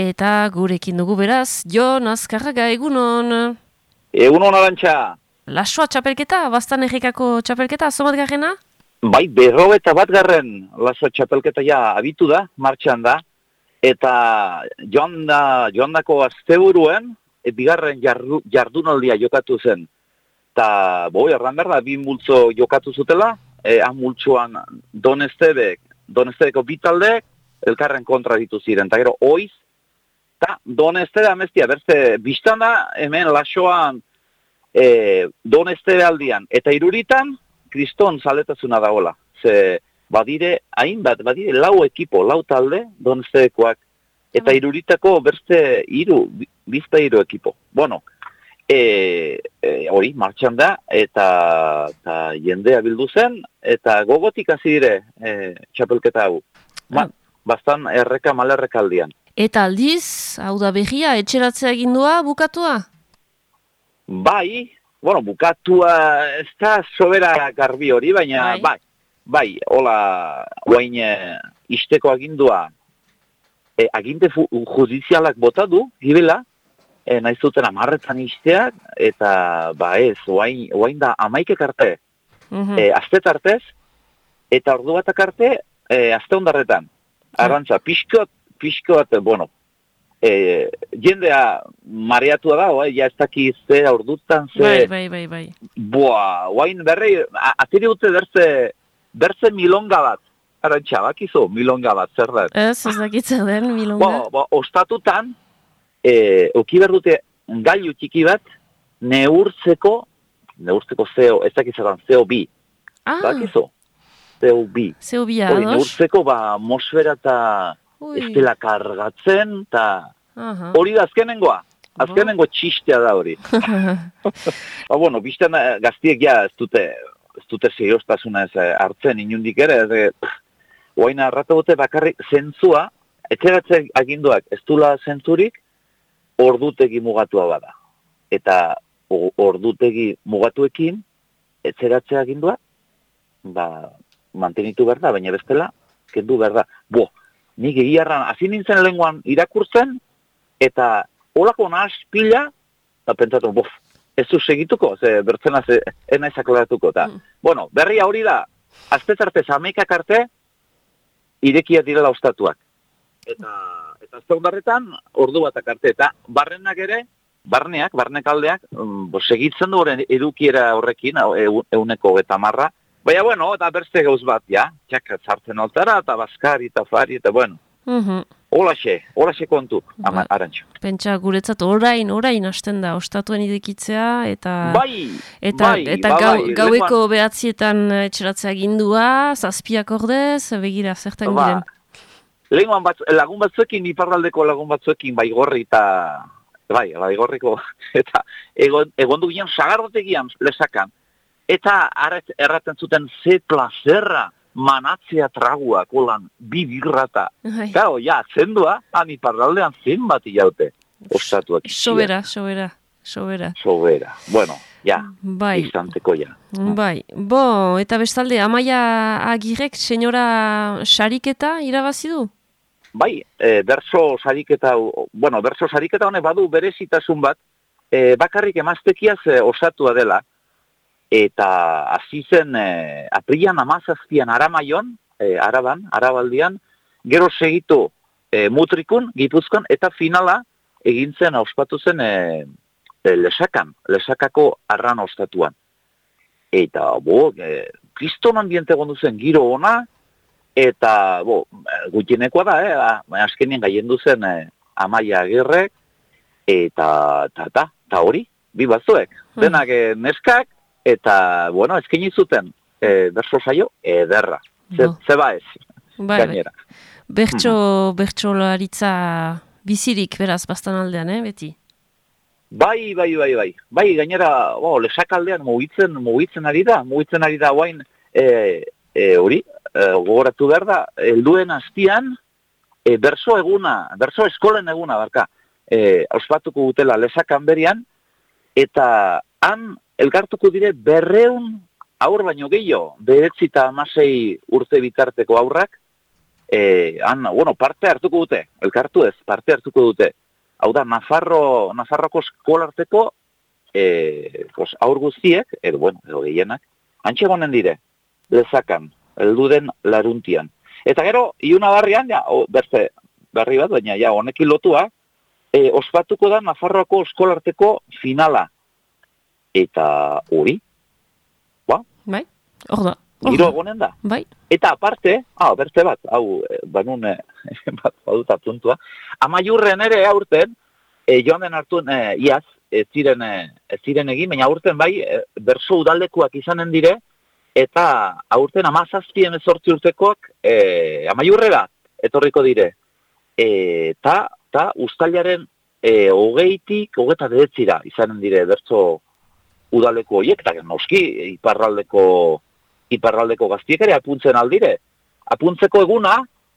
Eta gurekin dugu beraz, Jon Azkarraga, egunon. Egunon, Arantxa. Lasoa txapelketa, bastan errikako txapelketa, zobat garrena? Bai, 51. Lasoa txapelketa ja abitu da, martxan da. Eta joandako asteburuen, bigarren jardunaldia jokatu zen. Eta, erran behar da, 2 multzo jokatu zutela, han multzoan Donestebeko bitaldeek, elkarren kontra ditu ziren. Eta gero, oiz, eta Donestebe amestia, berze, biztana, hemen lasoan Donestebe aldian. Eta Iruritan, kriston zaletasuna dagoela. Ze, badire 4 ekipo, 4 talde, Donestebekoak. Eta Iruritako berze 3 ekipo. Bueno, hori, martxan da, eta jendea bildu zen, eta gogotik hasi dire txapelketa hau. Bastan malerreka aldian. Eta aldiz, hau da berria, etxeratzea egindua, bukatua? Bai, bukatua ez da sobera garbi hori, baina bai, hola, guain isteko agindua, aginte judizialak bota du, gibela, nahiz duten 10 isteak, eta guain da 11 arte, azte tartez, eta ordu batak arte, azte ondarretan. Arrantza, pixkot, jendea mareatua da, ja ez dakiz ze, ordutan ze... Bai. Guain berrei, atiri dute berze milonga bat. Arantxa, bakizu, milonga bat, zer da? Ez dakitzen den, milonga. Ostatutan, uki berdute gailu txiki bat, neurtzeko zeo, ez dakitzetan, zeo bi. Bakizu? Zeo bi. Zeo bi, ados? Neurtzeko, atmosfera eta estela kargatzen, eta hori da azkenengoa. Azkenengo txistea da hori. Biztan gaztiek ja ez dute seriostasuna ez hartzen inundik ere, oaina arrata dute bakarrik zentzua, etxeratzea aginduak ez dula zentzurik, ordutegi mugatua bada. Eta ordutegi mugatuekin, etxeratzea agindua, mantenitu behar da, baina bestela, kendu behar da. Nik egiarran, hasi nintzen lenguan irakurtzen, eta holako nahaz pila, eta pentsatu, ez du segituko, ze bertzenaz enaiz aklaratuko. Berria hori da, aztetartez 11 arte, irekia direla ostatuak. Eta azte ondarretan, ordu batak arte, eta barrenak ere, barnek aldeak, segitzen du edukiera horrekin, 110. Baina, eta berste gauz bat, txak zartzen altara, eta baskari, eta fari, eta Holaxe kontuk, Arantxa. Pentsa, guretzat orain hasten da, ostatuen idekitzea, eta gaueko behatzietan etxeratzea gindua, 7 ordez, begira, zertan giren? Lehenguan lagun batzuekin, iparraldeko lagun batzuekin, baigorri eta egon du ginen sagardotegian lesakan. Eta erraten zuten ze plazerra manatzea traguak, holan, 2 birrata. Gau, zendua, iparraldean zen bat iaute. Ostatuak. Sobera. Izanteko Bai, eta bestalde, Amaia Agirrek senyora sariketa irabazi du? Bai, berso sariketa honek badu berezitasun bat, bakarrik emaztekiaz osatua dela, eta hasi zen aprilan 17 Aramaion, Arabaldian, gero segitu Mutrikun, Gipuzkoan, eta finala egintzen ospatu zen Lesakako arran ostatuan. Eta, kriston ambiente gondu zen giro ona, eta, gutienekoa da, azkenien gaien duzen Amaia Agirrek, eta hori, 2 batzuek, denak neskak, eta, ezkeni zuten, berso saio, ederra. Zeba ez, gainera. Bertsolaritza bizirik, beraz, bastan aldean, beti? Bai, gainera, lesakaldean mugitzen ari da guain, hori, gogoratu behar da, helduen aztian, berso eskolen eguna, ospatuko gutela lesakan berian, eta han elkartuko dire 200 aur baino gehiago, 9 eta 16 urte bitarteko aurrak, parte hartuko dute, elkartu ez, parte hartuko dute. Hau da, Nafarroko eskolarteko aur guztiek, edo gehienak, antxe gonen dire, lezakan, elduden laruntian. Eta gero, iuna barrian, berze berri bat, baina honekin lotua, ospatuko da Nafarroako eskolarteko finala. Eta hori, bai, hor da. Giro egonen da. Bai. Eta aparte, berze bat, banun bat baduta puntua, amaiurren ere aurten, joan den hartuen, iaz, ez ziren egin, baina aurten bai, berso udalekuak izanen dire, eta aurten 17-18 urtekoak amaiurrera etorriko dire. Eta uztailaren 29-29 izanen dire berso udaleko horiek, eta noski iparraldeko gaztiek ere apuntzen aldire. Apuntzeko eguna,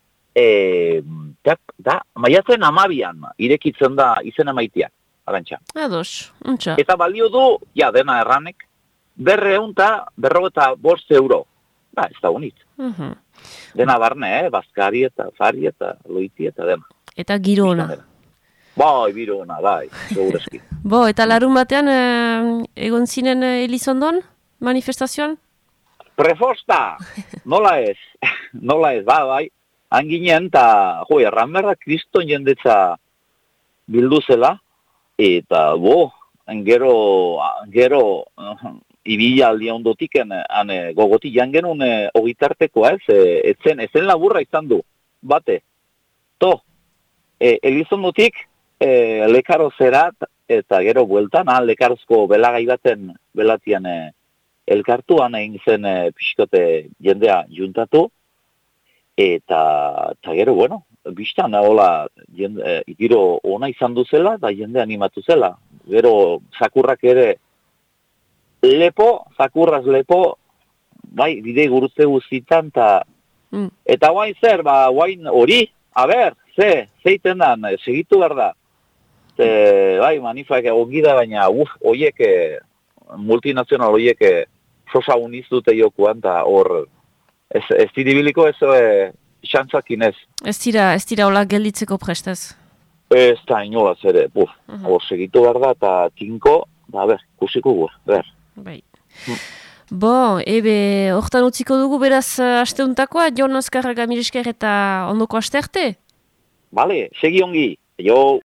maiatzen 12an irekitzen da izena maitiak, arantxa. Ados, untxa. Eta balio du, dena erranek, 255 euro. Ez da unit. Dena barne, Bazkari eta Fari eta Loiti eta dena. Eta giro ona. Bai, biro ona, bai, segurezki. Eta larun batean egon zinen Elizondon manifestazioan? Prefosta! Nola ez, bai. Hanginen, eta, erran berda kriston jendetza bildu zela, eta, gero, ibila aldia ondotik, gogoti jangenun ogitartekoa, ezen laburra izan du, bate. Elizondotik, lekaro zerat, eta gero bueltan, lekarozko belagai baten belatian elkartuan egin zen pixkote jendea juntatu, eta gero, biztan, giro ona izan duzela, da jende animatu zela. Gero, zakurrak ere zakurraz lepo, bai, bide gurutze guztitan, eta guain zer, guain hori, zeiten dan, segitu behar da. Bai, manifak ongi da, baina, oiek, multinazional oiek, sosa uniz dute jokuan, eta hor, ez diribiliko ez xantzakin ez. Ez dira hola gelditzeko prestez? Ez da inolaz ere, hor segitu behar da, eta tinko, kusiko gu, Bai. Hortan utziko dugu beraz asteuntakoa, Jon Azkarraga Miresker eta ondoko aste arte? Bale, segi ongi, jo.